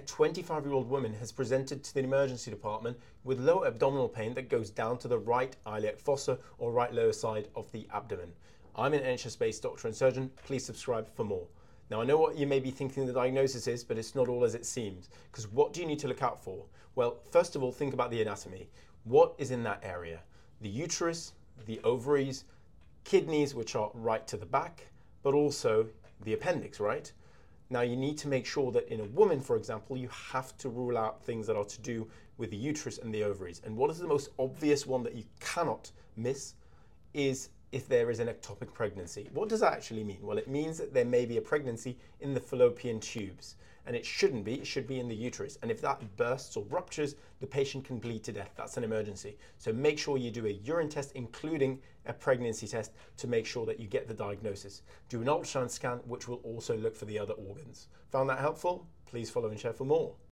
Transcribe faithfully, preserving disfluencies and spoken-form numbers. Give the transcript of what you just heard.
twenty-five-year-old woman has presented to the emergency department with lower abdominal pain that goes down to the right iliac fossa or right lower side of the abdomen. I'm an N H S-based doctor and surgeon. Please subscribe for more. Now, I know what you may be thinking the diagnosis is, but it's not all as it seems. Because what do you need to look out for? Well, first of all, think about the anatomy. What is in that area? The uterus, the ovaries, kidneys, which are right to the back, but also the appendix, right? Now, you need to make sure that in a woman, for example, you have to rule out things that are to do with the uterus and the ovaries. And what is the most obvious one that you cannot miss is if there is an ectopic pregnancy. What does that actually mean? Well, it means that there may be a pregnancy in the fallopian tubes, and it shouldn't be, it should be in the uterus. And if that bursts or ruptures, the patient can bleed to death. That's an emergency. So make sure you do a urine test, including a pregnancy test, to make sure that you get the diagnosis. Do an ultrasound scan, which will also look for the other organs. Found that helpful? Please follow and share for more.